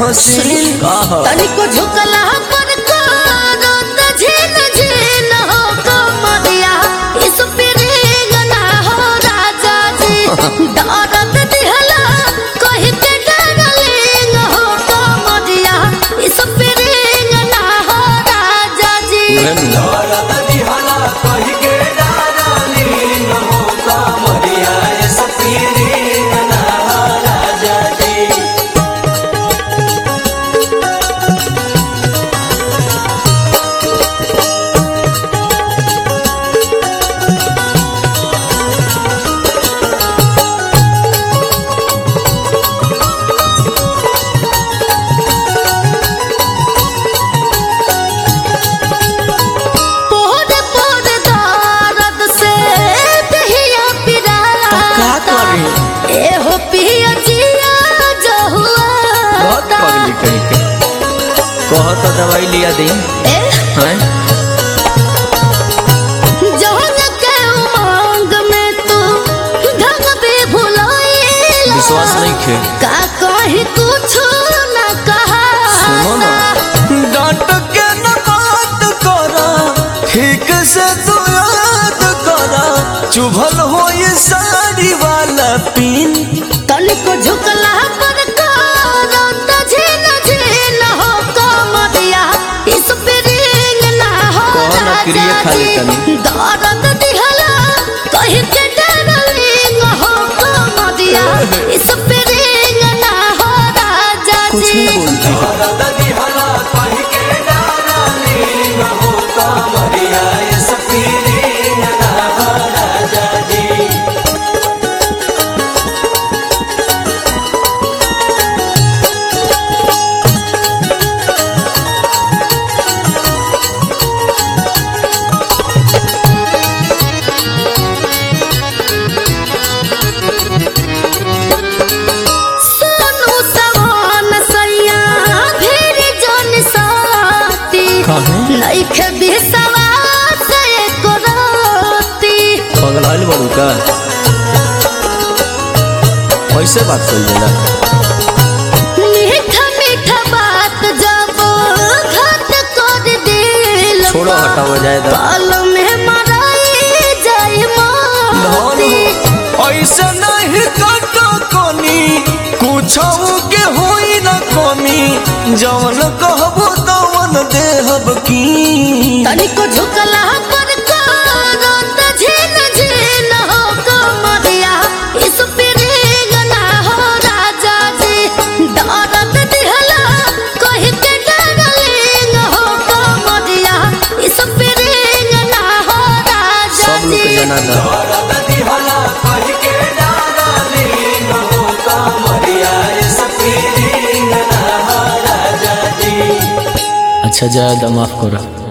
हसीन तनिको झुकला पर करत झिन झिन हो कमरिया इस पिरेग ना हो राजा जी दर्द दिहला कहि के डरलिंग हो कमरिया इस पिरेग ना हो राजा जी दर्द दिहला कहि के डरलिंग हो कमरिया इस पिरेग ना हो राजा जी। कहो तो दवाई लिया दी विश्वास नहीं खे का कहीं कुछ न कहा सुनो ना डांट के न बात करा ठीक से तू याद करा चुभल हो ये साड़ी वाला पिन तनिको झुकला पर करत झिन झिन हो कमरिया इस पिरेग ना हो राजा जी दर्द दिहला कहि के डरलिंग हो कमरिया इस पिरेग ना हो राजा जी दर्द दिहला कहि के डरलिंग हो कमरिया इस पिरेग ना हो राजा जी। नइखे विश्वास एको राती पगलाइल बड़ू का कैसे बात कर लेला मीठा मीठा बात जब घात कर दिल छोड़ो हटाओ जाए तो बाल में मराई जाए मोती ऐसे नहीं कटो कोनी कुछ के होई न कमी जवन कहबो तवन देहब की तनिको झुकला पर करत झिन झिन हो कमरिया इस पिरेग ना हो राजा जी दर्द दिहला कहि के डरलिंग हो कमरिया इस पिरेग ना हो राजा जी दर्द दिहला कहि के डरलिंग हो कमरिया इस पिरेग ना हो राजा जी। अच्छा जायदा माफ करो।